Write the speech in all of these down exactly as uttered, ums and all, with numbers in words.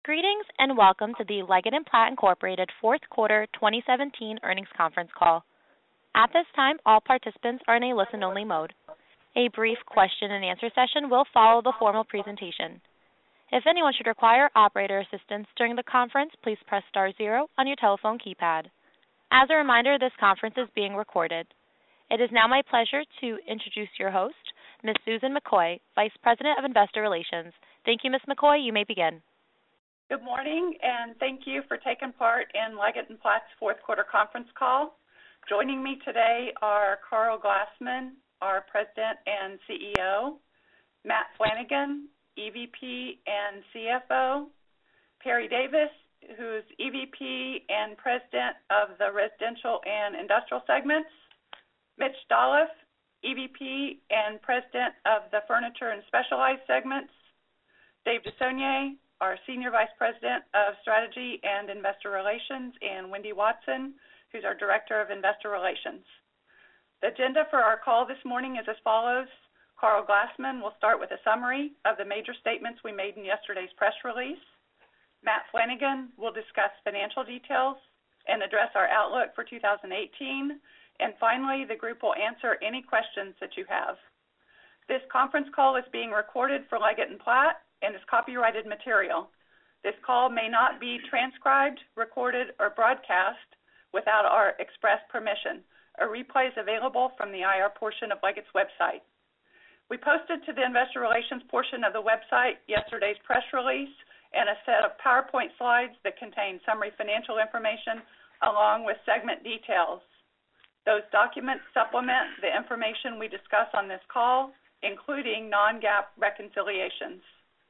Greetings and welcome to the Leggett and Platt Incorporated fourth quarter twenty seventeen earnings conference call. At this time, all participants are in a listen-only mode. A brief question-and-answer session will follow the formal presentation. If anyone should require operator assistance during the conference, please press star zero on your telephone keypad. As a reminder, this conference is being recorded. It is now my pleasure to introduce your host, Miz Susan McCoy, Vice President of Investor Relations. Thank you, Miz McCoy. You may begin. Good morning, and thank you for taking part in Leggett and Platt's fourth quarter conference call. Joining me today are Karl Glassman, our President and C E O, Matt Flanagan, E V P and C F O, Perry Davis, who's E V P and President of the Residential and Industrial segments, Mitch Dolloff, E V P and President of the Furniture and Specialized segments, Dave DeSaulnier, our Senior Vice President of Strategy and Investor Relations, and Wendy Watson, who's our Director of Investor Relations. The agenda for our call this morning is as follows. Karl Glassman will start with a summary of the major statements we made in yesterday's press release. Matt Flanagan will discuss financial details and address our outlook for two thousand eighteen. And finally, the group will answer any questions that you have. This conference call is being recorded for Leggett and Platt and is copyrighted material. This call may not be transcribed, recorded, or broadcast without our express permission. A replay is available from the I R portion of Leggett's website. We posted to the Investor Relations portion of the website yesterday's press release and a set of PowerPoint slides that contain summary financial information along with segment details. Those documents supplement the information we discuss on this call, including non-GAAP reconciliations.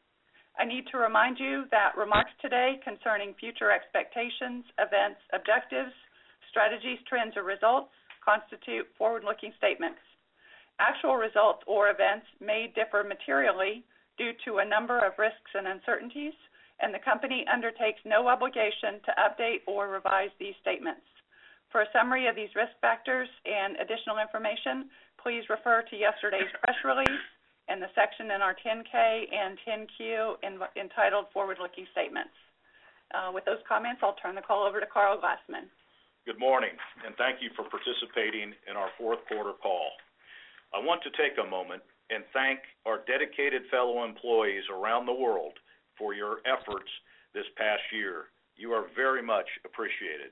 I need to remind you that remarks today concerning future expectations, events, objectives, strategies, trends, or results constitute forward-looking statements. Actual results or events may differ materially due to a number of risks and uncertainties, and the company undertakes no obligation to update or revise these statements. For a summary of these risk factors and additional information, please refer to yesterday's press release and the section in our ten K and ten Q in, entitled Forward-Looking Statements. Uh, with those comments, I'll turn the call over to Karl Glassman. Good morning, and thank you for participating in our fourth quarter call. I want to take a moment and thank our dedicated fellow employees around the world for your efforts this past year. You are very much appreciated.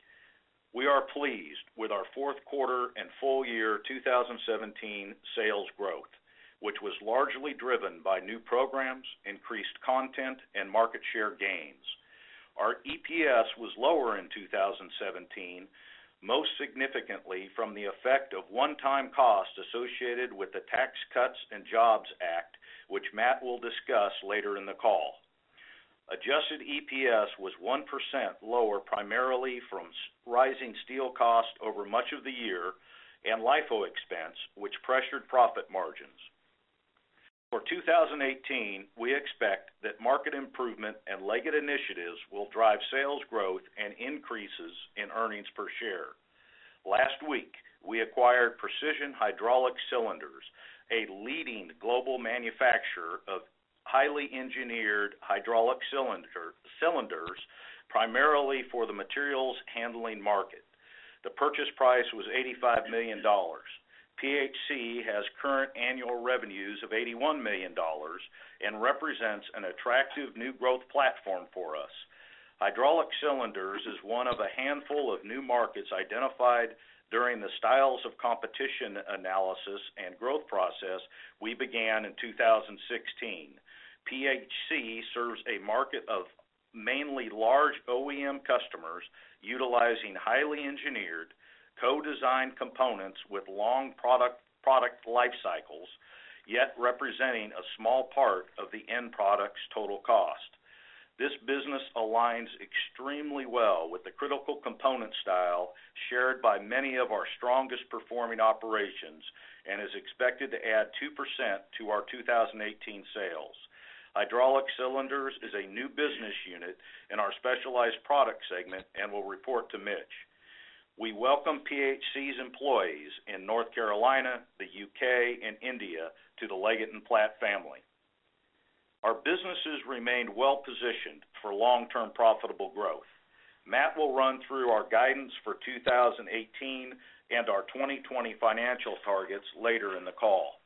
We are pleased with our fourth quarter and full year two thousand seventeen sales growth, which was largely driven by new programs, increased content, and market share gains. Our E P S was lower in two thousand seventeen, most significantly from the effect of one-time costs associated with the Tax Cuts and Jobs Act, which Matt will discuss later in the call. Adjusted E P S was one percent lower primarily from rising steel costs over much of the year and LIFO expense, which pressured profit margins. For two thousand eighteen, we expect that market improvement and Leggett initiatives will drive sales growth and increases in earnings per share. Last week, we acquired Precision Hydraulic Cylinders, a leading global manufacturer of highly engineered hydraulic cylinder, cylinders, primarily for the materials handling market. The purchase price was eighty-five million dollars. P H C has current annual revenues of eighty-one million dollars and represents an attractive new growth platform for us. Hydraulic cylinders is one of a handful of new markets identified during the styles of competition analysis and growth process we began in two thousand sixteen. P H C serves a market of mainly large O E M customers utilizing highly engineered, co-designed components with long product product life cycles, yet representing a small part of the end product's total cost. This business aligns extremely well with the critical component style shared by many of our strongest performing operations and is expected to add two percent to our two thousand eighteen sales. Hydraulic cylinders is a new business unit in our specialized product segment and will report to Mitch. We welcome P H C's employees in North Carolina, the U K, and India to the Leggett and Platt family. Our businesses remained well-positioned for long-term profitable growth. Matt will run through our guidance for two thousand eighteen and our twenty twenty financial targets later in the call.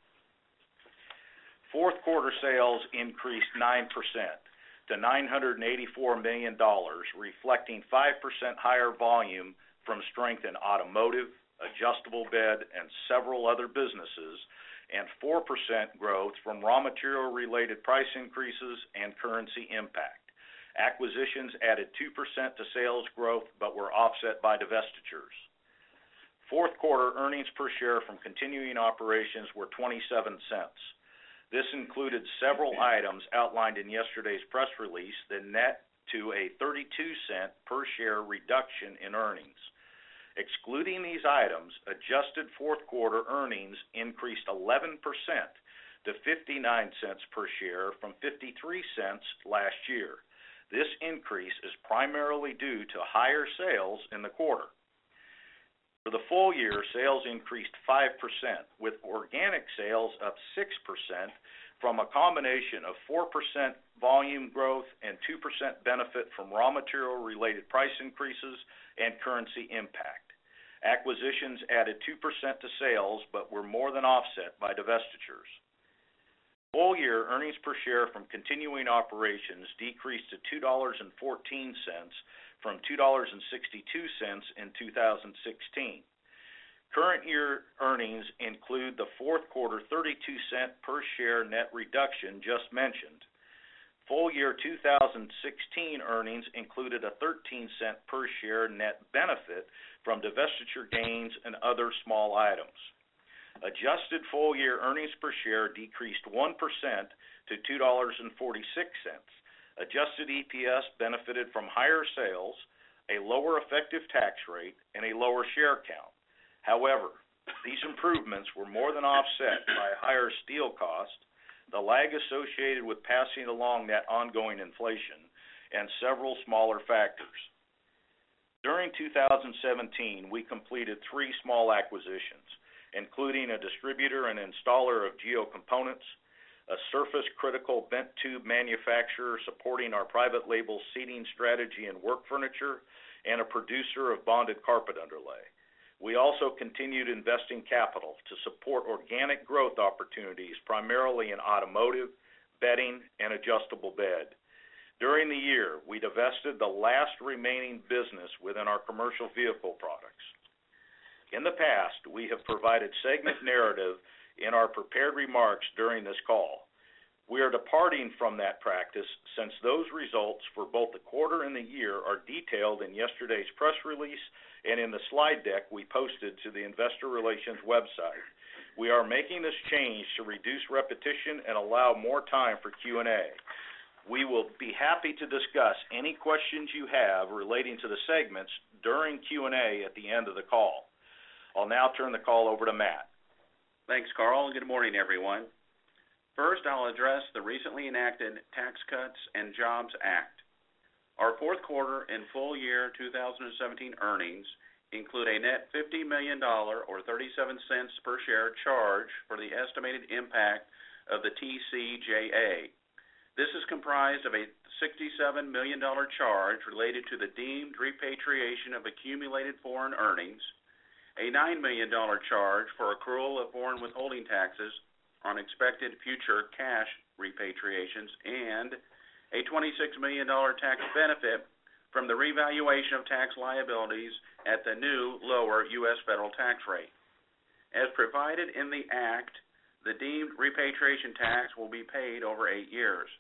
Fourth quarter sales increased nine percent to nine hundred eighty-four million dollars, reflecting five percent higher volume from strength in automotive, adjustable bed, and several other businesses, and four percent growth from raw material-related price increases and currency impact. Acquisitions added two percent to sales growth, but were offset by divestitures. Fourth quarter earnings per share from continuing operations were twenty-seven cents. This included several items outlined in yesterday's press release that net to a thirty-two cent per share reduction in earnings. Excluding these items, adjusted fourth quarter earnings increased eleven percent to fifty-nine cents per share from fifty-three cents last year. This increase is primarily due to higher sales in the quarter. For the full year, sales increased five percent, with organic sales up six percent from a combination of four percent volume growth and two percent benefit from raw material-related price increases and currency impact. Acquisitions added two percent to sales, but were more than offset by divestitures. Full year earnings per share from continuing operations decreased to two dollars and fourteen cents from two dollars and sixty-two cents in two thousand sixteen. Current year earnings include the fourth quarter thirty-two cent per share net reduction just mentioned. Full year two thousand sixteen earnings included a thirteen cent per share net benefit from divestiture gains and other small items. Adjusted full-year earnings per share decreased one percent to two dollars and forty-six cents. Adjusted E P S benefited from higher sales, a lower effective tax rate, and a lower share count. However, these improvements were more than offset by higher steel cost, the lag associated with passing along that ongoing inflation, and several smaller factors. During two thousand seventeen, we completed three small acquisitions, including a distributor and installer of Geo Components, a surface-critical bent tube manufacturer supporting our private label seating strategy and work furniture, and a producer of bonded carpet underlay. We also continued investing capital to support organic growth opportunities, primarily in automotive, bedding, and adjustable bed. During the year, we divested the last remaining business within our commercial vehicle products. In the past, we have provided segment narrative in our prepared remarks during this call. We are departing from that practice since those results for both the quarter and the year are detailed in yesterday's press release and in the slide deck we posted to the Investor Relations website. We are making this change to reduce repetition and allow more time for Q and A. We will be happy to discuss any questions you have relating to the segments during Q and A at the end of the call. I'll now turn the call over to Matt. Thanks, Carl, and good morning, everyone. First, I'll address the recently enacted Tax Cuts and Jobs Act. Our fourth quarter and full year two thousand seventeen earnings include a net fifty million dollars or thirty-seven cents per share charge for the estimated impact of the T C J A. This is comprised of a sixty-seven million dollars charge related to the deemed repatriation of accumulated foreign earnings, a nine million dollars charge for accrual of foreign withholding taxes on expected future cash repatriations, and a twenty-six million dollars tax benefit from the revaluation of tax liabilities at the new lower U S federal tax rate. As provided in the Act, the deemed repatriation tax will be paid over eight years.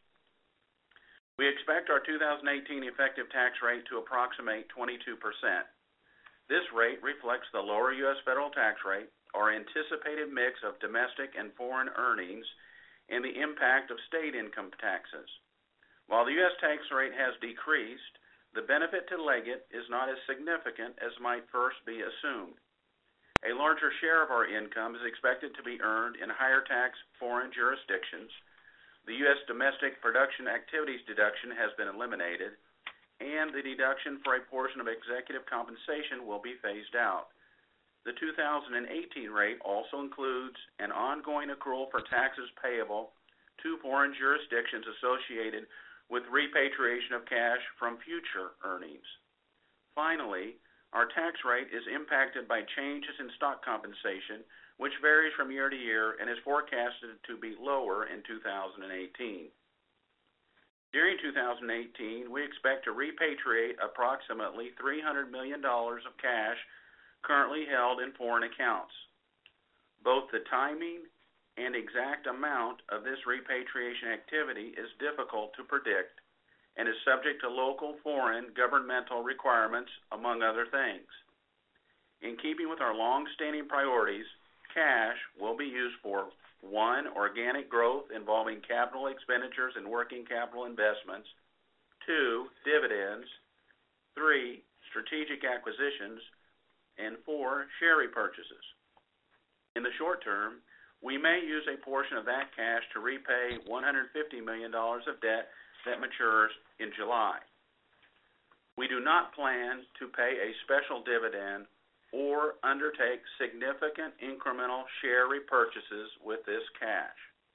We expect our two thousand eighteen effective tax rate to approximate twenty-two percent. This rate reflects the lower U S federal tax rate, our anticipated mix of domestic and foreign earnings, and the impact of state income taxes. While the U S tax rate has decreased, the benefit to Leggett is not as significant as might first be assumed. A larger share of our income is expected to be earned in higher tax foreign jurisdictions. The U S domestic production activities deduction has been eliminated, and the deduction for a portion of executive compensation will be phased out. The two thousand eighteen rate also includes an ongoing accrual for taxes payable to foreign jurisdictions associated with repatriation of cash from future earnings. Finally, our tax rate is impacted by changes in stock compensation, which varies from year to year and is forecasted to be lower in two thousand eighteen. During two thousand eighteen, we expect to repatriate approximately three hundred million dollars of cash currently held in foreign accounts. Both the timing and exact amount of this repatriation activity is difficult to predict and is subject to local foreign governmental requirements, among other things. In keeping with our long-standing priorities, cash will be used for one, organic growth involving capital expenditures and working capital investments, two, dividends, three, strategic acquisitions, and four, share repurchases. In the short term, we may use a portion of that cash to repay one hundred fifty million dollars of debt that matures in July. We do not plan to pay a special dividend or undertake significant incremental share repurchases with this cash.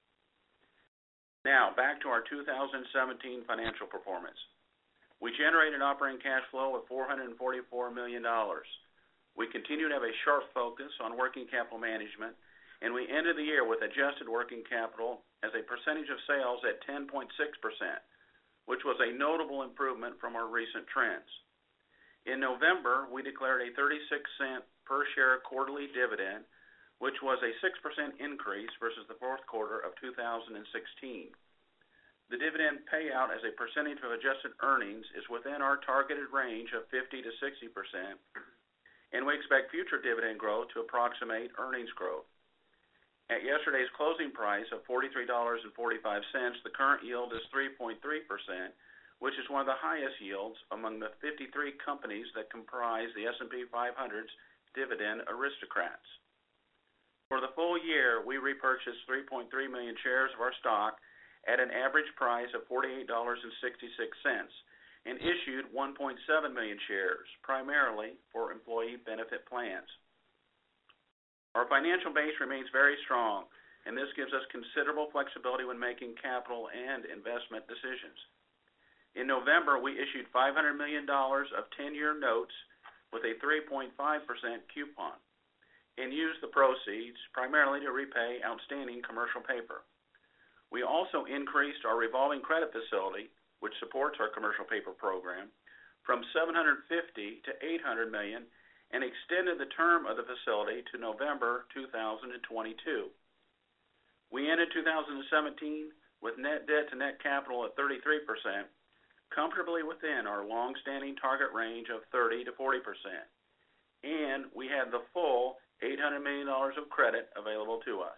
Now, back to our two thousand seventeen financial performance. We generated operating cash flow of four hundred forty-four million dollars. We continue to have a sharp focus on working capital management, and we ended the year with adjusted working capital as a percentage of sales at ten point six percent, which was a notable improvement from our recent trends. In November, we declared a thirty-six cent per share quarterly dividend, which was a six percent increase versus the fourth quarter of two thousand sixteen. The dividend payout as a percentage of adjusted earnings is within our targeted range of fifty to sixty percent, and we expect future dividend growth to approximate earnings growth. At yesterday's closing price of forty-three dollars and forty-five cents, the current yield is three point three percent, which is one of the highest yields among the fifty-three companies that comprise the S and P five hundred's Dividend Aristocrats. For the full year, we repurchased three point three million shares of our stock at an average price of forty-eight dollars and sixty-six cents and issued one point seven million shares, primarily for employee benefit plans. Our financial base remains very strong, and this gives us considerable flexibility when making capital and investment decisions. In November, we issued five hundred million dollars of ten-year notes with a three point five percent coupon and used the proceeds primarily to repay outstanding commercial paper. We also increased our revolving credit facility, which supports our commercial paper program, from seven hundred fifty to eight hundred million dollars and extended the term of the facility to November two thousand twenty-two. We ended two thousand seventeen with net debt to net capital at thirty-three percent, comfortably within our long-standing target range of thirty to forty percent, and we had the full eight hundred million dollars of credit available to us.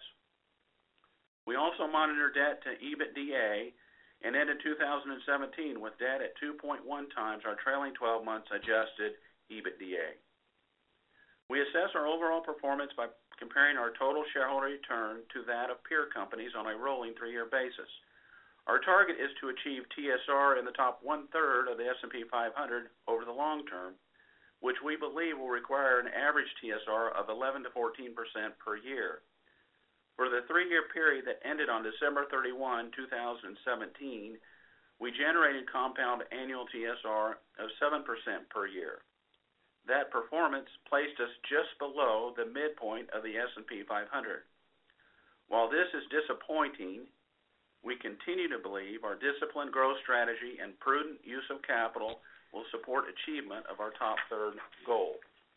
We also monitor debt to EBITDA and ended two thousand seventeen with debt at two point one times our trailing twelve months adjusted EBITDA. We assess our overall performance by comparing our total shareholder return to that of peer companies on a rolling three-year basis. Our target is to achieve T S R in the top one-third of the S and P five hundred over the long term, which we believe will require an average T S R of eleven to fourteen percent per year. For the three-year period that ended on December thirty-first, two thousand seventeen, we generated compound annual T S R of seven percent per year. That performance placed us just below the midpoint of the S and P five hundred. While this is disappointing, we continue to believe our disciplined growth strategy and prudent use of capital will support achievement of our top third goal.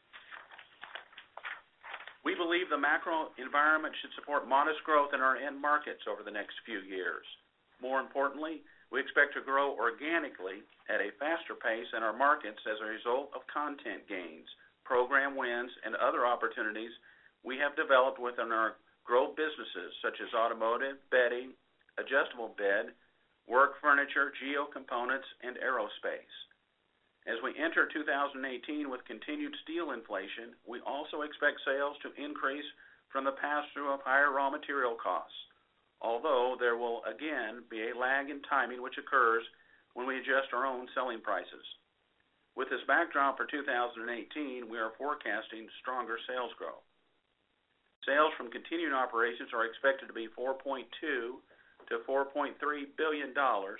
We believe the macro environment should support modest growth in our end markets over the next few years. More importantly, we expect to grow organically at a faster pace in our markets as a result of content gains, program wins, and other opportunities we have developed within our growth businesses such as automotive, bedding, adjustable bed, work furniture, geo components, and aerospace. As we enter two thousand eighteen with continued steel inflation, we also expect sales to increase from the pass-through of higher raw material costs, although there will again be a lag in timing which occurs when we adjust our own selling prices. With this backdrop for two thousand eighteen, we are forecasting stronger sales growth. Sales from continuing operations are expected to be four point two to four point three billion dollars,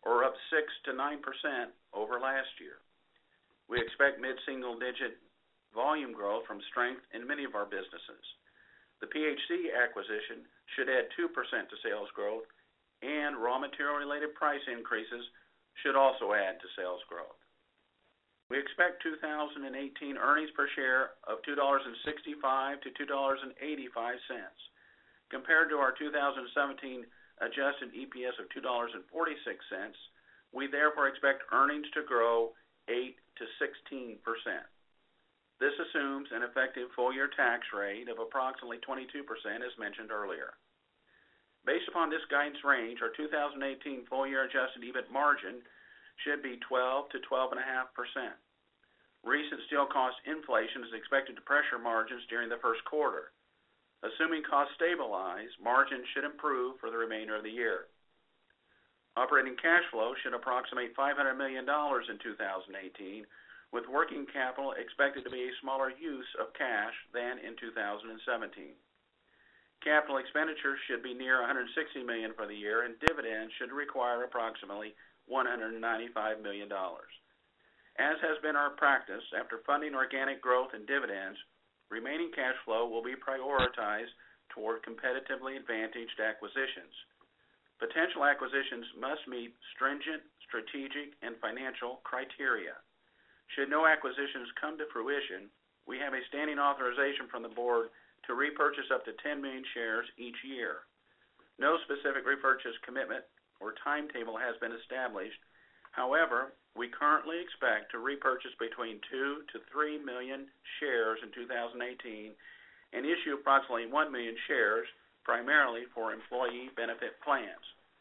or up six to nine percent over last year. We expect mid-single-digit volume growth from strength in many of our businesses. The P H C acquisition should add two percent to sales growth, and raw material-related price increases should also add to sales growth. We expect two thousand eighteen earnings per share of two dollars and sixty-five cents to two dollars and eighty-five cents. Compared to our two thousand seventeen adjusted E P S of two dollars and forty-six cents, we therefore expect earnings to grow eight to sixteen percent. This assumes an effective full-year tax rate of approximately twenty-two percent, as mentioned earlier. Based upon this guidance range, our two thousand eighteen full-year adjusted EBIT margin should be twelve to twelve point five percent. Recent steel cost inflation is expected to pressure margins during the first quarter. Assuming costs stabilize, margins should improve for the remainder of the year. Operating cash flow should approximate five hundred million dollars in two thousand eighteen, with working capital expected to be a smaller use of cash than in two thousand seventeen. Capital expenditures should be near one hundred sixty million dollars for the year, and dividends should require approximately one hundred ninety-five million dollars. As has been our practice, after funding organic growth and dividends, remaining cash flow will be prioritized toward competitively advantaged acquisitions. Potential acquisitions must meet stringent strategic and financial criteria. Should no acquisitions come to fruition, we have a standing authorization from the board to repurchase up to ten million shares each year. No specific repurchase commitment or timetable has been established. However, we currently expect to repurchase between two to three million shares in two thousand eighteen and issue approximately one million shares, primarily for employee benefit plans.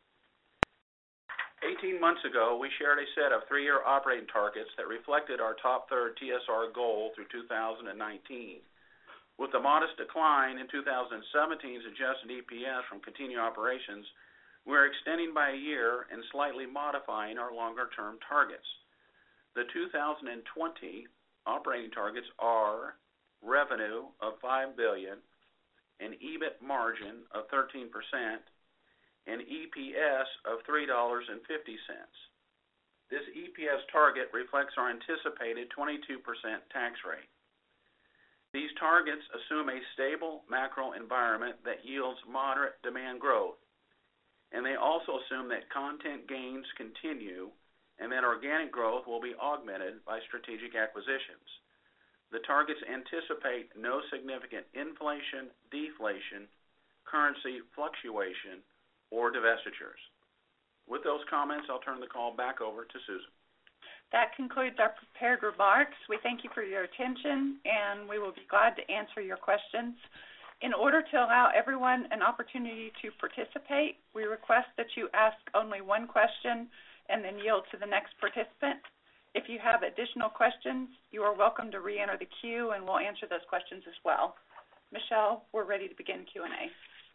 eighteen months ago, we shared a set of three-year operating targets that reflected our top third T S R goal through two thousand nineteen. With the modest decline in two thousand seventeen's adjusted E P S from continuing operations, we're extending by a year and slightly modifying our longer-term targets. The two thousand twenty operating targets are revenue of five billion dollars, an EBIT margin of thirteen percent, and E P S of three dollars and fifty cents. This E P S target reflects our anticipated twenty-two percent tax rate. These targets assume a stable macro environment that yields moderate demand growth, and they also assume that content gains continue and that organic growth will be augmented by strategic acquisitions. The targets anticipate no significant inflation, deflation, currency fluctuation, or divestitures. With those comments, I'll turn the call back over to Susan. That concludes our prepared remarks. We thank you for your attention, and we will be glad to answer your questions. In order to allow everyone an opportunity to participate, we request that you ask only one question and then yield to the next participant. If you have additional questions, you are welcome to re-enter the queue, and we'll answer those questions as well. Michelle, we're ready to begin Q and A.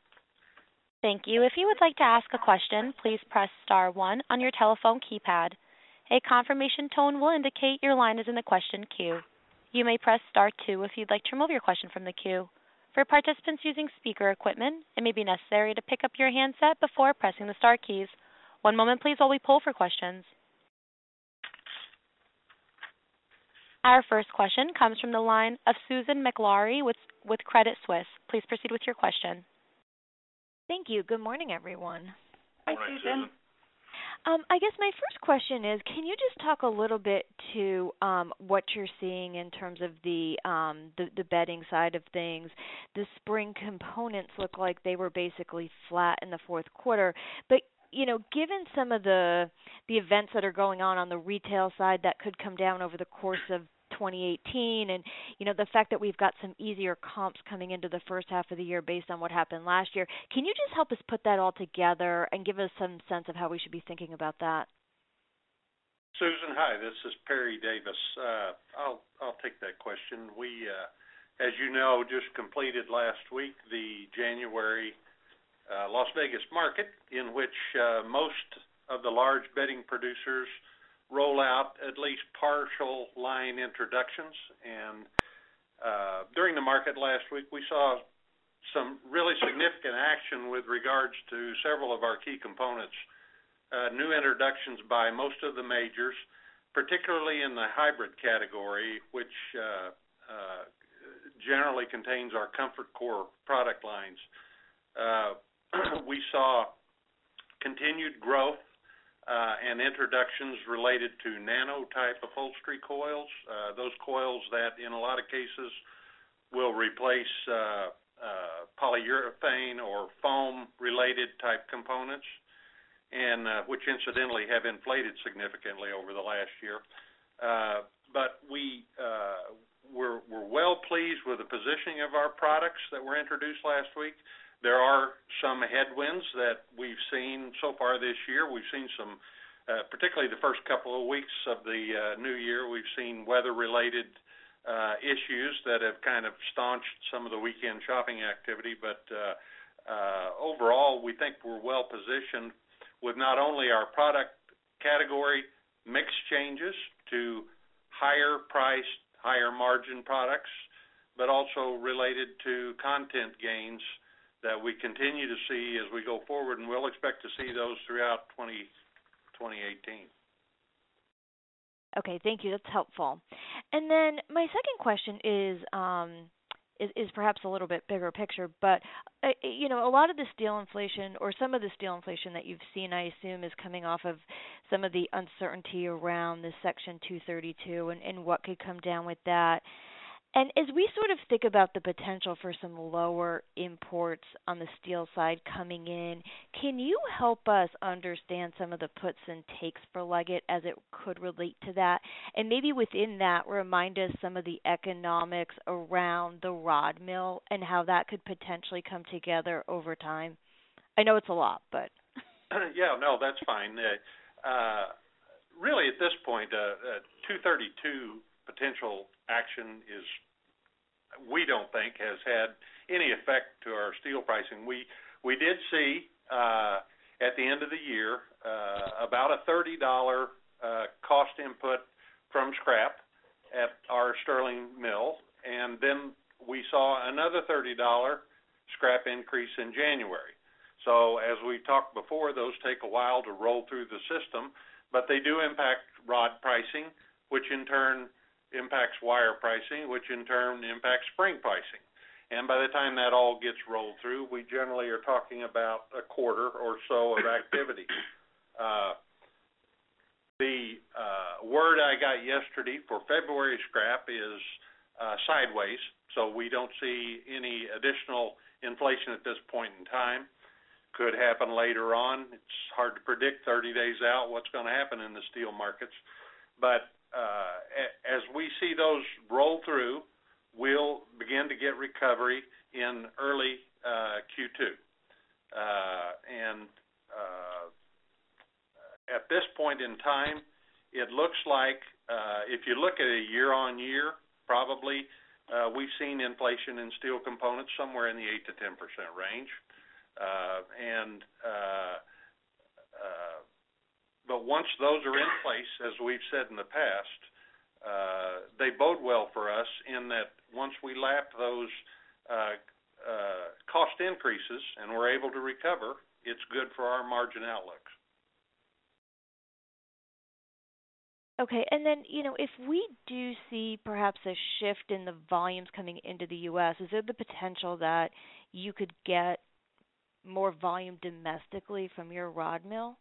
Thank you. If you would like to ask a question, please press star one on your telephone keypad. A confirmation tone will indicate your line is in the question queue. You may press star two if you'd like to remove your question from the queue. For participants using speaker equipment, it may be necessary to pick up your handset before pressing the star keys. One moment, please, while we poll for questions. Our first question comes from the line of Susan Maklari with, with Credit Suisse. Please proceed with your question. Thank you. Good morning, everyone. Hi, Morning, Susan. Susan. Um, I guess my first question is, can you just talk a little bit to um, what you're seeing in terms of the, um, the the bedding side of things? The spring components look like they were basically flat in the fourth quarter, but you know, given some of the the events that are going on on the retail side that could come down over the course of twenty eighteen, and you know the fact that we've got some easier comps coming into the first half of the year based on what happened last year, can you just help us put that all together and give us some sense of how we should be thinking about that? Susan, hi. This is Perry Davis. Uh, I'll I'll take that question. We, uh, as you know, just completed last week the January uh, Las Vegas market, in which uh, most of the large bedding producers roll out at least partial line introductions. And uh, during the market last week, we saw some really significant action with regards to several of our key components uh, new introductions by most of the majors, particularly in the hybrid category, which uh, uh, generally contains our Comfort Core product lines. Uh, we saw continued growth uh, and introductions related to nano-type upholstery coils, uh, those coils that in a lot of cases will replace uh, uh, polyurethane or foam-related type components, and uh, which incidentally have inflated significantly over the last year. Uh, but we uh, we're, we're well pleased with the positioning of our products that were introduced last week. There are some headwinds that we've seen so far this year. We've seen some, uh, particularly the first couple of weeks of the uh, new year, we've seen weather-related uh, issues that have kind of staunched some of the weekend shopping activity. But uh, uh, overall, we think we're well positioned with not only our product category mix changes to higher priced, higher margin products, but also related to content gains that we continue to see as we go forward, and we'll expect to see those throughout twenty eighteen. Okay, thank you. That's helpful. And then my second question is um, is, is perhaps a little bit bigger picture, but uh, you know, a lot of the steel inflation, or some of the steel inflation that you've seen, I assume, is coming off of some of the uncertainty around the Section two thirty-two and, and what could come down with that. And as we sort of think about the potential for some lower imports on the steel side coming in, can you help us understand some of the puts and takes for Leggett as it could relate to that? And maybe within that, remind us some of the economics around the rod mill and how that could potentially come together over time. I know it's a lot, but... yeah, no, that's fine. Uh, uh, really, at this point, uh, uh, two thirty-two potential action is, we don't think, has had any effect to our steel pricing. We we did see uh, at the end of the year uh, about a thirty dollars uh, cost input from scrap at our Sterling mill, and then we saw another thirty dollars scrap increase in January. So as we talked before, those take a while to roll through the system, but they do impact rod pricing, which in turn impacts wire pricing, which in turn impacts spring pricing. And by the time that all gets rolled through, we generally are talking about a quarter or so of activity. Uh, the uh, word I got yesterday for February scrap is uh, sideways, so we don't see any additional inflation at this point in time. Could happen later on. It's hard to predict thirty days out what's going to happen in the steel markets. But uh, as we see those roll through, we'll begin to get recovery in early uh, Q two. Uh, and uh, at this point in time, it looks like uh, if you look at a year-on-year, probably uh, we've seen inflation in steel components somewhere in the eight to ten percent range. Uh, and uh, uh, but once those are in place, as we've said in the past, uh, they bode well for us in that once we lap those uh, uh, cost increases and we're able to recover, it's good for our margin outlooks. Okay, and then, you know, if we do see perhaps a shift in the volumes coming into the U S, is there the potential that you could get more volume domestically from your rod mill?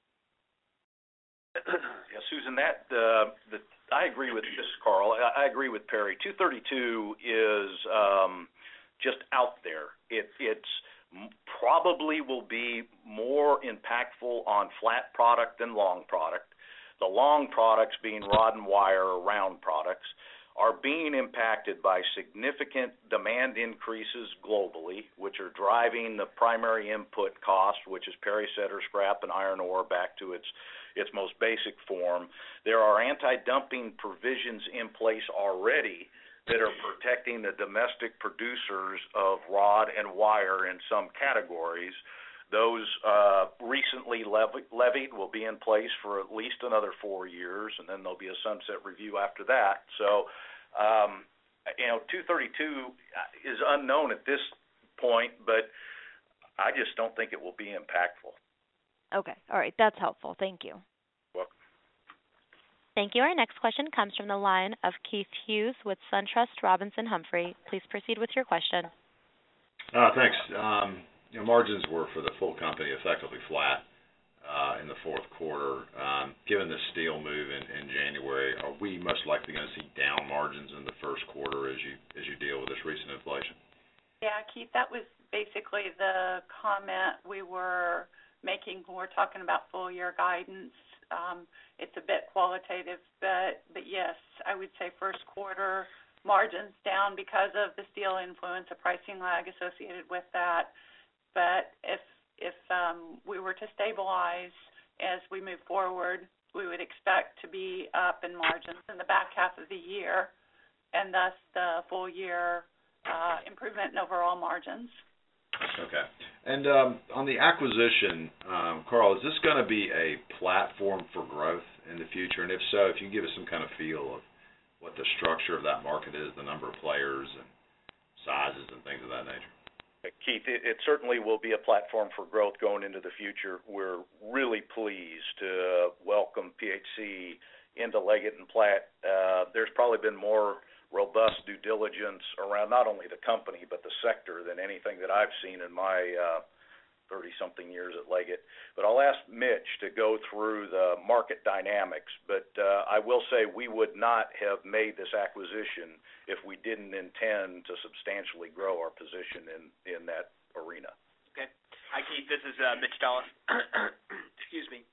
Yeah, Susan, that uh, the, I agree with this, Carl. I, I agree with Perry. two thirty-two is um, just out there. It it's probably will be more impactful on flat product than long product. The long products, being rod and wire or round products, are being impacted by significant demand increases globally, which are driving the primary input cost, which is Perry said, or scrap and iron ore, back to its its most basic form. There are anti-dumping provisions in place already that are protecting the domestic producers of rod and wire in some categories. Those uh, recently lev- levied will be in place for at least another four years, and then there'll be a sunset review after that. So, um, you know, two thirty-two is unknown at this point, but I just don't think it will be impactful. Okay. All right. That's helpful. Thank you. Welcome. Thank you. Our next question comes from the line of Keith Hughes with SunTrust Robinson Humphrey. Please proceed with your question. Uh, thanks. Um, you know, margins were for the full company effectively flat uh, in the fourth quarter. Um, given the steel move in, in January, are we most likely going to see down margins in the first quarter as you as you deal with this recent inflation? Yeah, Keith, that was basically the comment we were making when we're talking about full year guidance. Um, it's a bit qualitative, but but yes, I would say first quarter margins down because of the steel influence, a pricing lag associated with that. But if if um, we were to stabilize as we move forward, we would expect to be up in margins in the back half of the year, and thus the full year uh, improvement in overall margins. Okay. And um, on the acquisition, um, Carl, is this going to be a platform for growth in the future? And if so, if you can give us some kind of feel of what the structure of that market is, the number of players and sizes and things of that nature. Keith, it, it certainly will be a platform for growth going into the future. We're really pleased to welcome P H C into Leggett and Platt. Uh, there's probably been more robust due diligence around not only the company but the sector than anything that I've seen in my uh, thirty-something years at Leggett. But I'll ask Mitch to go through the market dynamics. But uh, I will say we would not have made this acquisition if we didn't intend to substantially grow our position in, in that arena. Okay. Hi, Keith. This is uh, Mitch Dollis. Excuse me.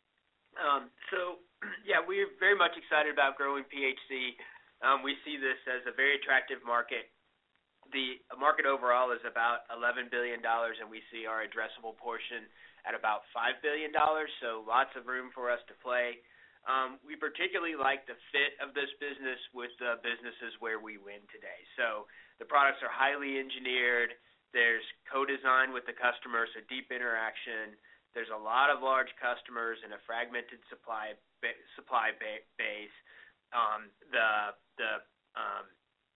Um, so, yeah, we're very much excited about growing P H C. Um, we see this as a very attractive market. The market overall is about eleven billion dollars, and we see our addressable portion at about five billion dollars, so lots of room for us to play. Um, we particularly like the fit of this business with the businesses where we win today. So the products are highly engineered. There's co-design with the customer, so deep interaction. There's a lot of large customers and a fragmented supply ba- supply ba- base. Um, the the um,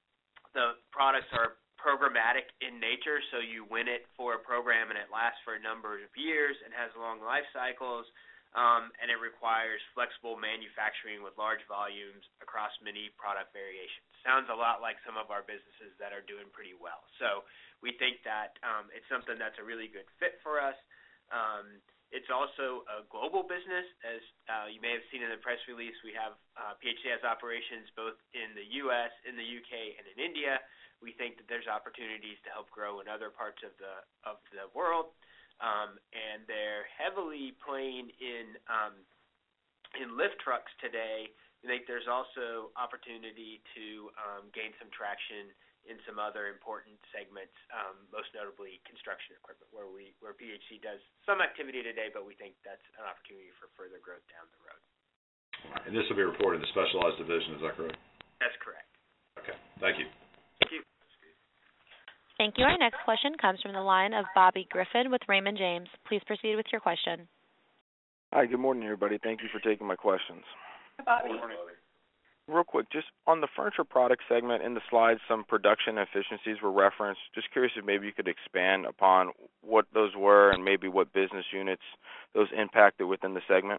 the products are programmatic in nature, so you win it for a program and it lasts for a number of years and has long life cycles, um, and it requires flexible manufacturing with large volumes across many product variations. Sounds a lot like some of our businesses that are doing pretty well. So we think that um, it's something that's a really good fit for us. Um, It's also a global business. As uh, you may have seen in the press release, we have uh, P H C has operations both in the U S, in the U K, and in India. We think that there's opportunities to help grow in other parts of the of the world, um, and they're heavily playing in um, in lift trucks today. We think there's also opportunity to um, gain some traction in some other important segments, um, most notably construction equipment, where we where P H C does some activity today, but we think that's an opportunity for further growth down the road. And this will be reported in the specialized division, is that correct? That's correct. Okay. Thank you. Thank you. Thank you. Our next question comes from the line of Bobby Griffin with Raymond James. Please proceed with your question. Hi, good morning, everybody. Thank you for taking my questions. Hi, Bobby. Good morning, Bobby. Real quick, just on the furniture product segment in the slides, some production efficiencies were referenced. Just curious if maybe you could expand upon what those were and maybe what business units those impacted within the segment.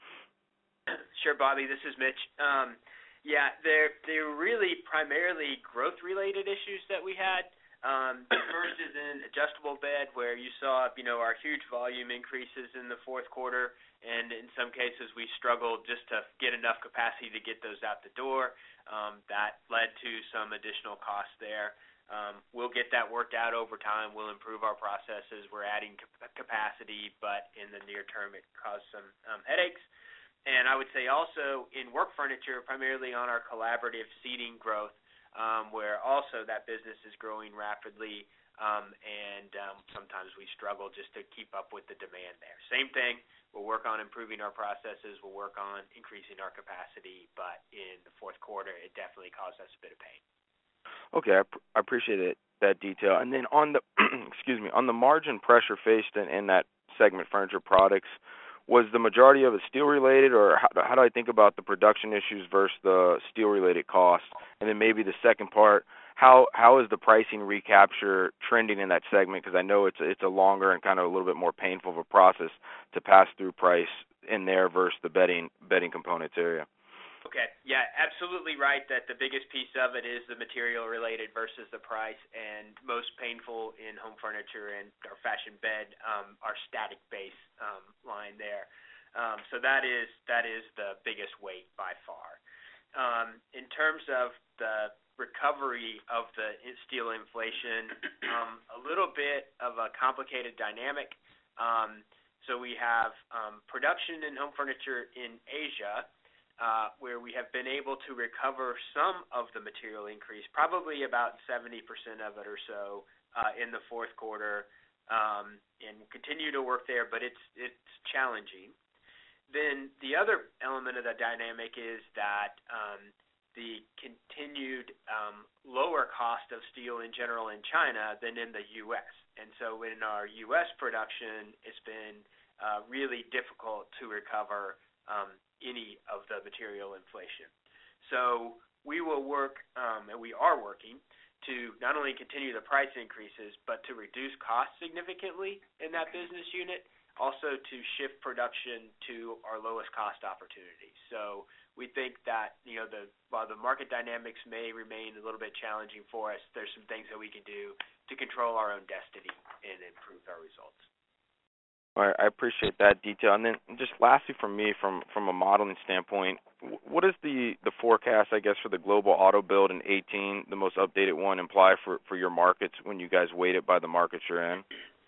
Sure, Bobby. This is Mitch. Um, yeah, they're they're really primarily growth-related issues that we had. Um, the first is in adjustable bed, where you saw, you know, our huge volume increases in the fourth quarter, and in some cases we struggled just to get enough capacity to get those out the door. Um, that led to some additional costs there. Um, we'll get that worked out over time. We'll improve our processes. We're adding cap- capacity, but in the near term it caused some um, headaches. And I would say also in work furniture, primarily on our collaborative seating growth, um, where also that business is growing rapidly, um, and um, sometimes we struggle just to keep up with the demand there. Same thing, we'll work on improving our processes, we'll work on increasing our capacity, but in the fourth quarter it definitely caused us a bit of pain. Okay, I, pr- I appreciate it, that detail. And then on the excuse me, on the margin pressure faced in, in that segment, furniture products, was the majority of it steel-related, or how, how do I think about the production issues versus the steel-related costs? And then maybe the second part, how how is the pricing recapture trending in that segment? Because I know it's it's a longer and kind of a little bit more painful of a process to pass through price in there versus the bedding bedding components area. Okay. Yeah, absolutely right that the biggest piece of it is the material related versus the price, and most painful in home furniture and our fashion bed, um, our static base um, line there. Um, so that is that is the biggest weight by far. Um, in terms of the recovery of the steel inflation, um, a little bit of a complicated dynamic. Um, so we have um, production in home furniture in Asia, uh, where we have been able to recover some of the material increase, probably about seventy percent of it or so uh, in the fourth quarter, um, and we'll continue to work there, but it's it's challenging. Then the other element of the dynamic is that um, the continued um, lower cost of steel in general in China than in the U S. And so in our U S production, it's been uh, really difficult to recover um, any of the material inflation. So we will work, um, and we are working, to not only continue the price increases, but to reduce costs significantly in that business unit, also to shift production to our lowest cost opportunities. So we think that, you know, the while the market dynamics may remain a little bit challenging for us, there's some things that we can do to control our own destiny and improve our results. All right, I appreciate that detail. And then just lastly from me, from, from a modeling standpoint, what is the, the forecast, I guess, for the global auto build in eighteen, the most updated one, imply for, for your markets when you guys weight it by the markets you're in?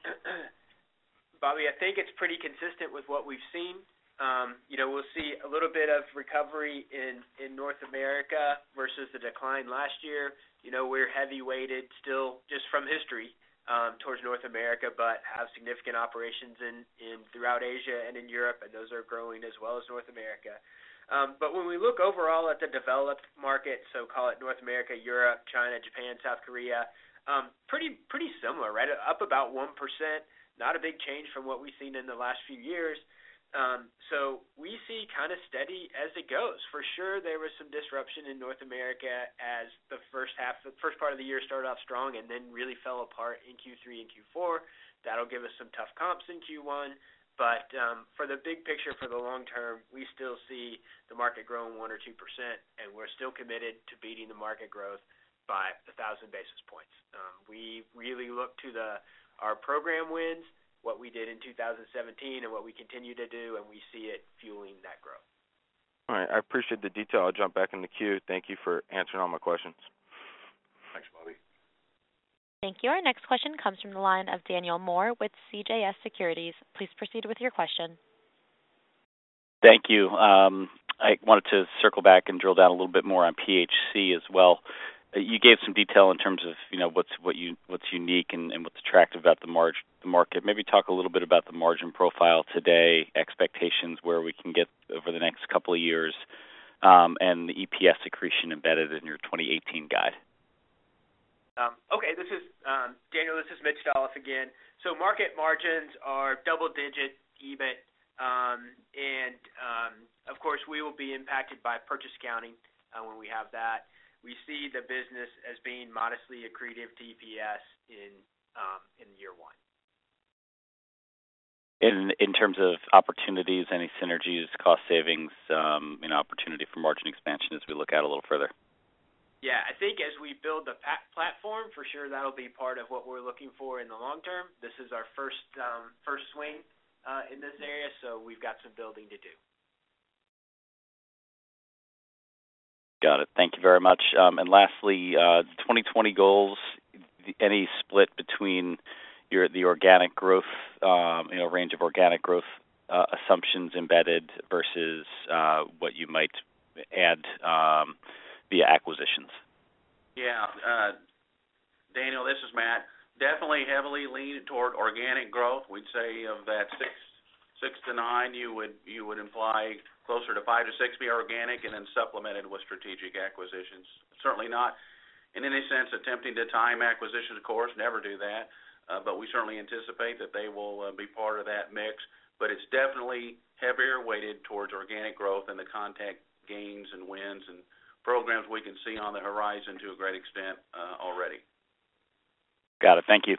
Bobby, I think it's pretty consistent with what we've seen. Um, you know, we'll see a little bit of recovery in, in North America versus the decline last year. You know, we're heavy weighted still just from history um, towards North America, but have significant operations in, in throughout Asia and in Europe, and those are growing as well as North America. Um, but when we look overall at the developed market, so call it North America, Europe, China, Japan, South Korea, um, pretty pretty similar, right? Up about one percent. Not a big change from what we've seen in the last few years. Um, so we see kind of steady as it goes. For sure, there was some disruption in North America as the first half, the first part of the year started off strong and then really fell apart in Q three and Q four. That'll give us some tough comps in Q one. But um, for the big picture, for the long term, we still see the market growing one or two percent, and we're still committed to beating the market growth by a thousand basis points. Um, we really look to the our program wins, what we did in two thousand seventeen, and what we continue to do, and we see it fueling that growth. All right, I appreciate the detail. I'll jump back in the queue. Thank you for answering all my questions. Thanks, Bobby. Thank you. Our next question comes from the line of Daniel Moore with C J S Securities. Please proceed with your question. Thank you. Um, I wanted to circle back and drill down a little bit more on P H C as well. You gave some detail in terms of, you know, what's what you what's unique and, and what's attractive about the margin, the market. Maybe talk a little bit about the margin profile today, expectations where we can get over the next couple of years, um, and the E P S accretion embedded in your twenty eighteen guide. Um, okay, this is um, Daniel. This is Mitch Dolliff again. So market margins are double-digit E B I T, um, and um, of course we will be impacted by purchase accounting uh, when we have that. We see the business as being modestly accretive to E P S in um, in year one. In in terms of opportunities, any synergies, cost savings, um, you know, opportunity for margin expansion as we look out a little further. Yeah, I think as we build the pa- platform, for sure that'll be part of what we're looking for in the long term. This is our first um, first swing uh, in this area, so we've got some building to do. Got it. Thank you very much. Um, and lastly, uh, twenty twenty goals, any split between your the organic growth, um, you know, range of organic growth uh, assumptions embedded versus uh, what you might add um, via acquisitions? Yeah, uh, Daniel, this is Matt. Definitely heavily leaning toward organic growth. We'd say of that six six to nine, you would you would imply closer to five to six be organic, and then supplemented with strategic acquisitions. Certainly not in any sense attempting to time acquisitions, of course, never do that. Uh, but we certainly anticipate that they will uh, be part of that mix. But it's definitely heavier weighted towards organic growth and the contact gains and wins and programs we can see on the horizon to a great extent uh, already. Got it. Thank you.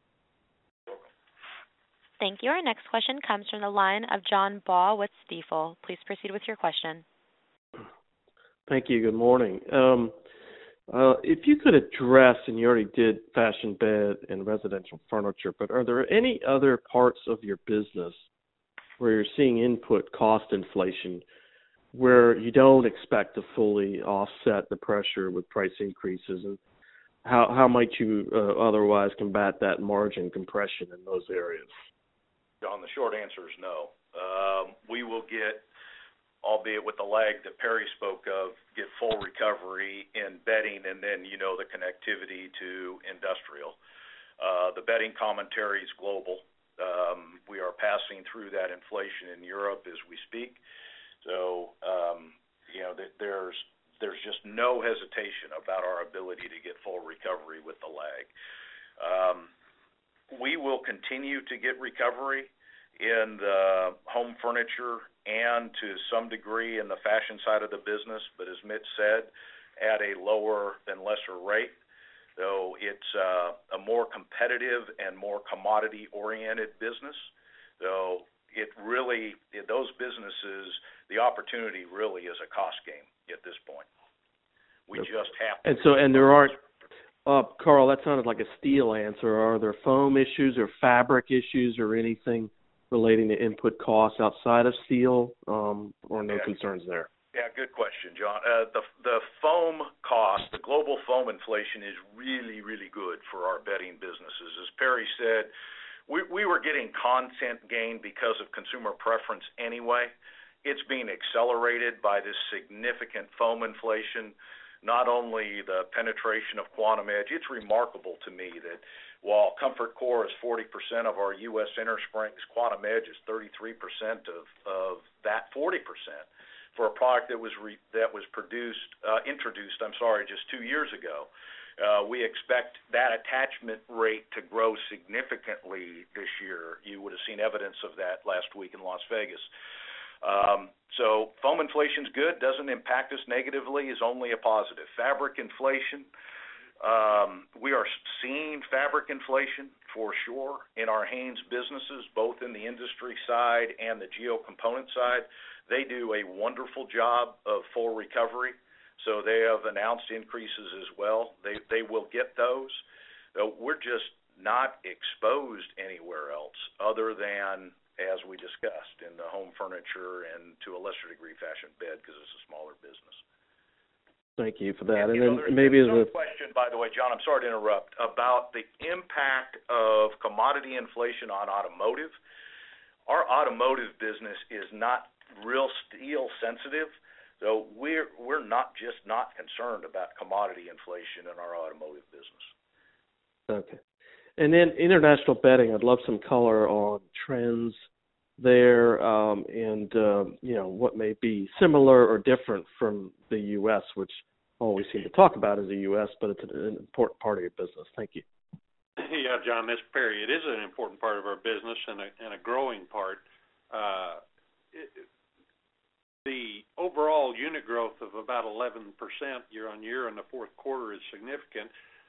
Thank you. Our next question comes from the line of John Baugh with Stifel. Please proceed with your question. Thank you. Good morning. Um, uh, if you could address, and you already did fashion bed and residential furniture, but are there any other parts of your business where you're seeing input cost inflation where you don't expect to fully offset the pressure with price increases? And how, how might you uh, otherwise combat that margin compression in those areas? John, the short answer is no. Um, we will get, albeit with the lag that Perry spoke of, get full recovery in bedding and then, you know, the connectivity to industrial. Uh, the bedding commentary is global. Um, we are passing through that inflation in Europe as we speak. So, um, you know, th- there's there's just no hesitation about our ability to get full recovery with the lag. Um, we will continue to get recovery in the home furniture and to some degree in the fashion side of the business, but as Mitch said, at a lower and lesser rate. Though it's uh, a more competitive and more commodity-oriented business. Though it really, those businesses, the opportunity really is a cost game at this point. We okay. just have to. And so, and there aren't, uh, Carl, that sounded like a steel answer. Are there foam issues or fabric issues or anything relating to input costs outside of steel, um, or no yeah. concerns there? Yeah, good question, John. Uh, the the foam cost, the global foam inflation is really, really good for our bedding businesses. As Perry said, we, we were getting content gain because of consumer preference anyway. It's being accelerated by this significant foam inflation, not only the penetration of Quantum Edge. It's remarkable to me that while Comfort Core is forty percent of our U S innersprings, Quantum Edge is thirty-three percent of, of that forty percent. For a product that was re, that was produced, uh, introduced, I'm sorry, just two years ago. Uh, we expect that attachment rate to grow significantly this year. You would have seen evidence of that last week in Las Vegas. Um, so foam inflation's good, doesn't impact us negatively, is only a positive. Fabric inflation, um, we are seeing fabric inflation for sure in our Hanes businesses, both in the industry side and the Geo Component side. They do a wonderful job of full recovery, so they have announced increases as well. They they will get those. So we're just not exposed anywhere else other than, as we discussed, in the home furniture and to a lesser degree fashion bed because it's a smaller business. Thank you for that. And, and then know, maybe as a question, by the way, John, I'm sorry to interrupt, about the impact of commodity inflation on automotive. Our automotive business is not real steel sensitive, so we're we're not just not concerned about commodity inflation in our automotive business. Okay. And then international bedding, I'd love some color on trends there, um, and uh, you know, what may be similar or different from the U S, which all we seem to talk about is the U S, but it's an important part of your business. Thank you. Yeah, John, this Perry, it is an important part of our business and a, and a growing part. Uh, it, The overall unit growth of about eleven percent year on year in the fourth quarter is significant.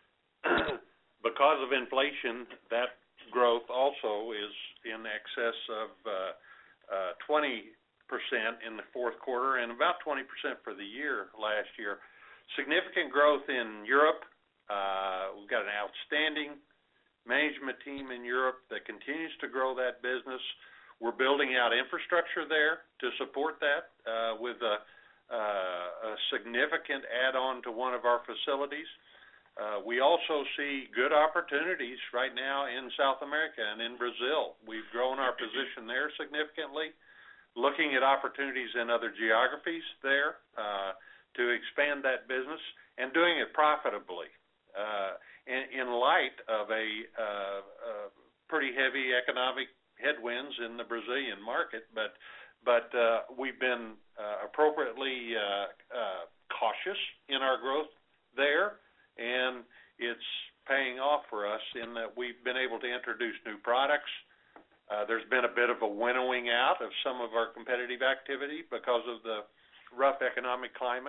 Because of inflation, that growth also is in excess of uh, uh, twenty percent in the fourth quarter and about twenty percent for the year last year. Significant growth in Europe. Uh, we've got an outstanding management team in Europe that continues to grow that business. We're building out infrastructure there to support that uh, with a, uh, a significant add-on to one of our facilities. Uh, we also see good opportunities right now in South America and in Brazil. We've grown our position there significantly, looking at opportunities in other geographies there uh, to expand that business and doing it profitably uh, in, in light of a, uh, a pretty heavy economic headwinds in the Brazilian market, but but uh, we've been uh, appropriately uh, uh, cautious in our growth there, and it's paying off for us in that we've been able to introduce new products. Uh, there's been a bit of a winnowing out of some of our competitive activity because of the rough economic climate.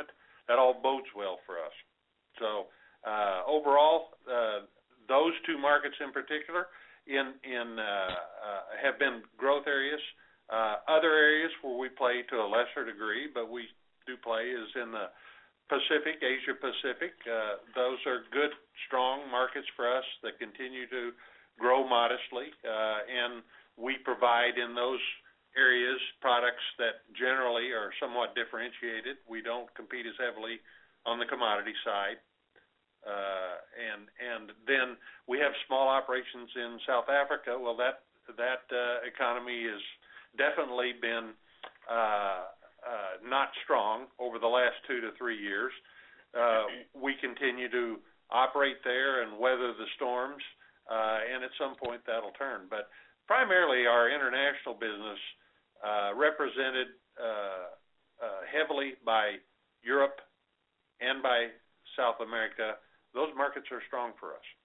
that all bodes well for us. So uh, overall, uh, those two markets in particular in in uh, uh, have been growth areas. Uh, other areas where we play to a lesser degree, but we do play, is in the Pacific, Asia Pacific. Uh, those are good, strong markets for us that continue to grow modestly, uh, and we provide in those areas products that generally are somewhat differentiated. We don't compete as heavily on the commodity side. Uh, and and then we have small operations in South Africa. Well, that that uh, economy has definitely been uh, uh, not strong over the last two to three years. Uh, we continue to operate there and weather the storms, uh, and at some point that'll turn. But primarily our international business, uh, represented uh, uh, heavily by Europe and by South America, those markets are strong for us.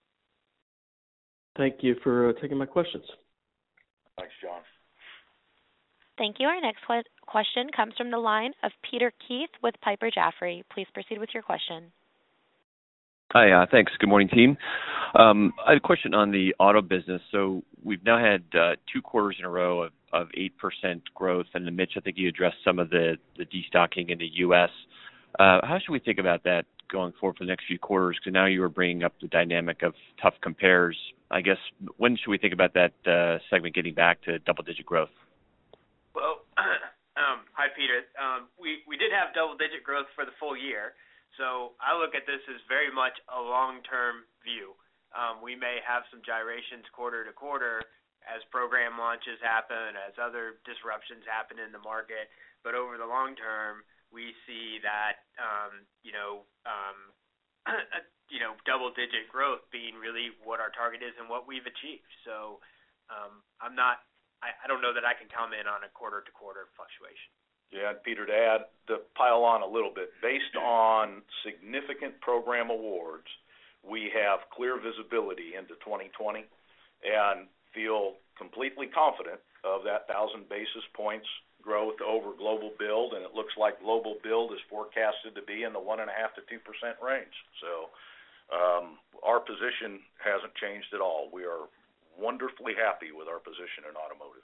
Thank you for uh, taking my questions. Thanks, John. Thank you. Our next que- question comes from the line of Peter Keith with Piper Jaffray. Please proceed with your question. Hi, uh, thanks. Good morning, team. Um, I had a question on the auto business. So we've now had uh, two quarters in a row of, of eight percent growth, and Mitch, I think you addressed some of the, the destocking in the U S. Uh, how should we think about that going forward for the next few quarters? Because now you were bringing up the dynamic of tough compares. I guess, when should we think about that uh, segment getting back to double-digit growth? Well, um, hi, Peter. Um, we, we did have double-digit growth for the full year, so I look at this as very much a long-term view. Um, we may have some gyrations quarter to quarter as program launches happen, as other disruptions happen in the market, but over the long term, we see that, um, you know, um, you know, double-digit growth being really what our target is and what we've achieved. So um, I'm not I, I don't know that I can comment on a quarter-to-quarter fluctuation. Yeah, and Peter, to add, to pile on a little bit, based on significant program awards, we have clear visibility into twenty twenty and feel completely confident of that one thousand basis points growth over global build, and it looks like global build is forecasted to be in the one point five to two percent range. So um, our position hasn't changed at all. We are wonderfully happy with our position in automotive.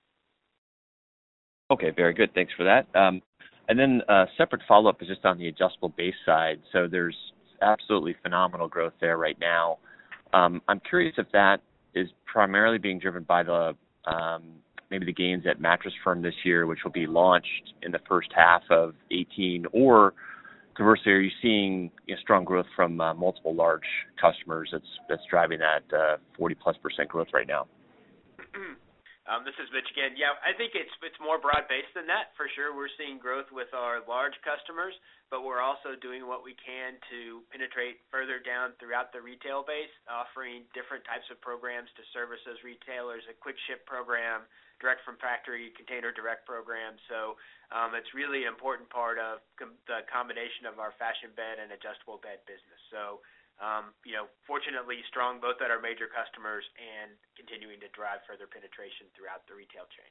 Okay, very good. Thanks for that. Um, and then a separate follow-up is just on the adjustable base side. So there's absolutely phenomenal growth there right now. Um, I'm curious if that is primarily being driven by the um, maybe the gains at Mattress Firm this year, which will be launched in the first half of eighteen, or conversely, are you seeing you know, strong growth from uh, multiple large customers that's that's driving that uh, forty plus percent growth right now? Um, this is Mitch again. Yeah, I think it's it's more broad-based than that, for sure. We're seeing growth with our large customers, but we're also doing what we can to penetrate further down throughout the retail base, offering different types of programs to service those retailers, a quick ship program, direct from factory, container direct program. So um, it's really an important part of com- the combination of our fashion bed and adjustable bed business. So Um, you know, fortunately strong both at our major customers and continuing to drive further penetration throughout the retail chain.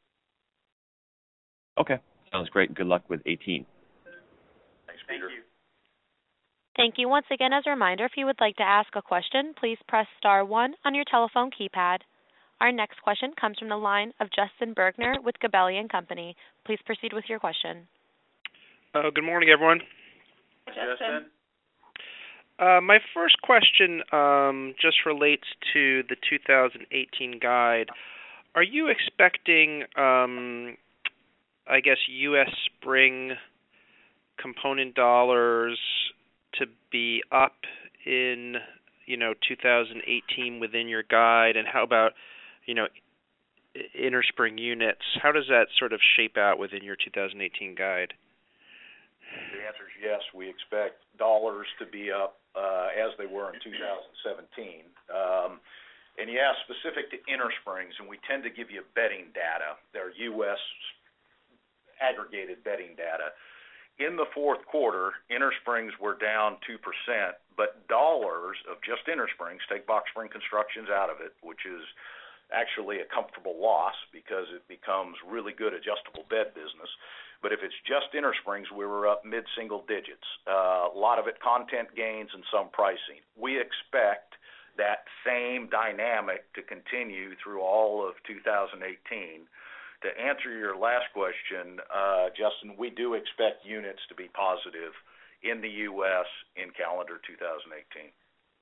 Okay, sounds great. Good luck with eighteen. Thanks, Peter. Thank you. Thank you. Once again, as a reminder, if you would like to ask a question, please press star one on your telephone keypad. Our next question comes from the line of Justin Bergner with Gabelli and Company. Please proceed with your question. Uh, good morning, everyone. Justin. Uh, my first question um, just relates to the two thousand eighteen guide. Are you expecting, um, I guess, U S spring component dollars to be up in, you know, two thousand eighteen within your guide? And how about, you know, innerspring units? How does that sort of shape out within your two thousand eighteen guide? The answer is yes. We expect dollars to be up uh, as they were in two thousand seventeen. Um, and you asked specific to innersprings, and we tend to give you bedding data. They're U S aggregated bedding data. In the fourth quarter, innersprings were down two percent, but dollars of just innersprings, take box spring constructions out of it, which is actually a comfortable loss because it becomes really good adjustable bed business. But if it's just innersprings, we were up mid-single digits. Uh, a lot of it content gains and some pricing. We expect that same dynamic to continue through all of two thousand eighteen. To answer your last question, uh, Justin, we do expect units to be positive in the U S in calendar two thousand eighteen.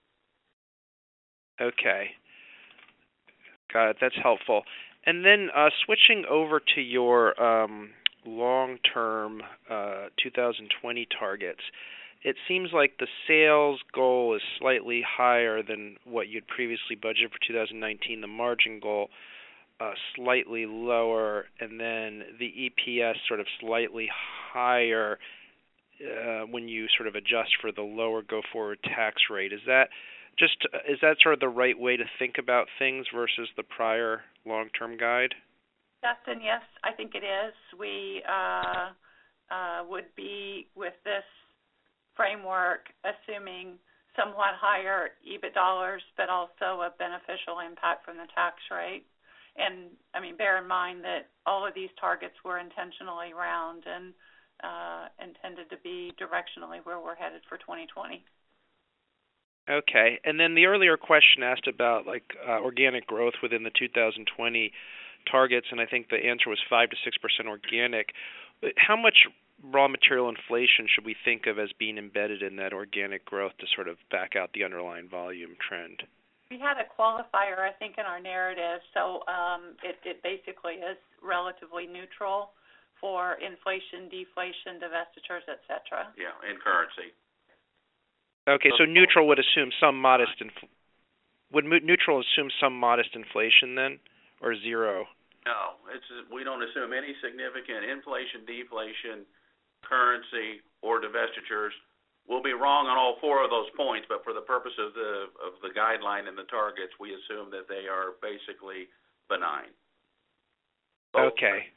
Okay. Got it. That's helpful. And then uh, switching over to your um, long-term uh, two thousand twenty targets, it seems like the sales goal is slightly higher than what you'd previously budgeted for two thousand nineteen, the margin goal uh, slightly lower, and then the E P S sort of slightly higher uh, when you sort of adjust for the lower go-forward tax rate. Is that just is that sort of the right way to think about things versus the prior long-term guide? Justin, yes, I think it is. We uh, uh, would be, with this framework, assuming somewhat higher E B I T dollars, but also a beneficial impact from the tax rate. And, I mean, bear in mind that all of these targets were intentionally round and uh, intended to be directionally where we're headed for twenty twenty. Okay. And then the earlier question asked about, like, uh, organic growth within the two thousand twenty targets, and I think the answer was five to six percent organic. How much raw material inflation should we think of as being embedded in that organic growth to sort of back out the underlying volume trend? We had a qualifier, I think, in our narrative, so um, it, it basically is relatively neutral for inflation, deflation, divestitures, et cetera. Yeah, in currency. Okay, so neutral would assume some modest infl- would mo- neutral assume some modest inflation then, or zero? No, it's we don't assume any significant inflation, deflation, currency, or divestitures. We'll be wrong on all four of those points, but for the purpose of the of the guideline and the targets, we assume that they are basically benign. Both. Okay.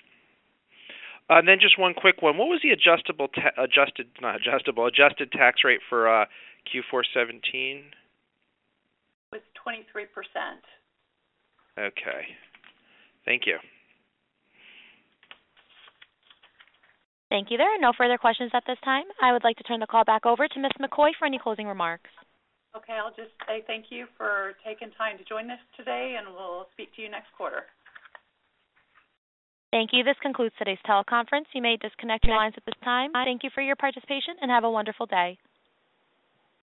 Uh, and then just one quick one. What was the adjustable ta- adjusted not adjustable adjusted tax rate for uh, Q four seventeen? It was twenty-three percent. Okay. Thank you. Thank you. There are no further questions at this time. I would like to turn the call back over to Miz McCoy for any closing remarks. Okay, I'll just say thank you for taking time to join us today, and we'll speak to you next quarter. Thank you. This concludes today's teleconference. You may disconnect your lines at this time. Thank you for your participation, and have a wonderful day.